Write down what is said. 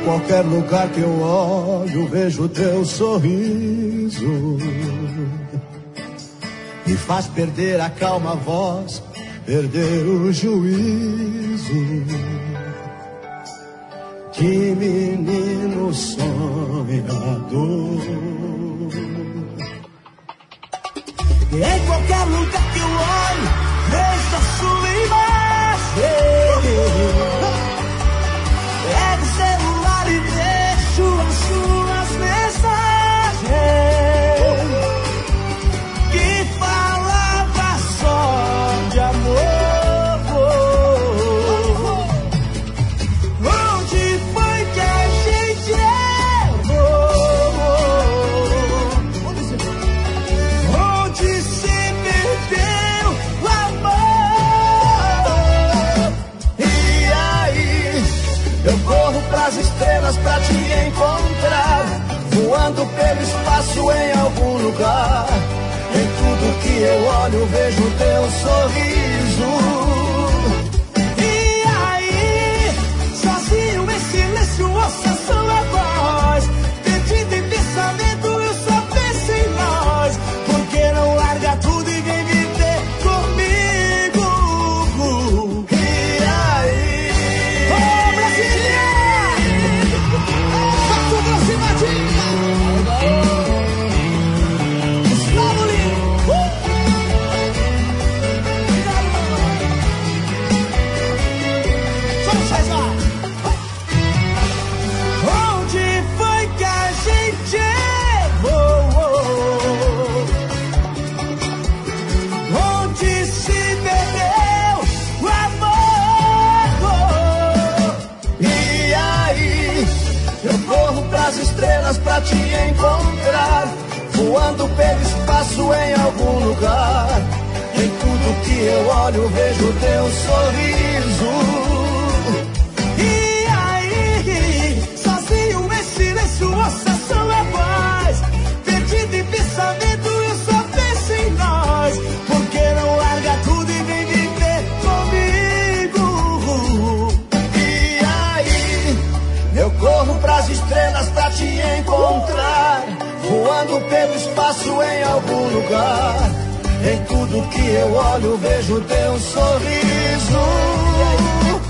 qualquer lugar que eu olho, vejo teu sorriso. Me faz perder a calma voz, perder o juízo. Que menino sonhador. E em qualquer lugar que eu olho, vejo a sua imagem. Pego o celular e deixo as suas mensagens que falava só de amor. Onde foi que a gente errou? Onde se perdeu o amor? E aí, eu corro pras estrelas pra te encontrar, voando pelo espaço em algum lugar. Em tudo que eu olho, vejo teu sorriso. E aí, sozinho em silêncio, ouço a sua voz, perdido em pensamento, eu só penso em nós. Por que não larga tudo e vem viver comigo? E aí, ô Brasília, tá tudo acimadinha. Gustavo Lima, só no César. Onde foi que a gente errou? Onde se perdeu o amor? E aí, eu corro pras estrelas pra te encontrar, voando pelo espaço em algum lugar. Em tudo que eu olho, vejo teu sorriso. E aí, sozinho em silêncio, ouço a sua voz, perdido em pensamento, eu só penso em nós. Por que não larga tudo e vem viver comigo? E aí, eu corro pras estrelas pra te encontrar, voando pelo espaço em algum lugar. Em tudo que eu olho, vejo teu sorriso.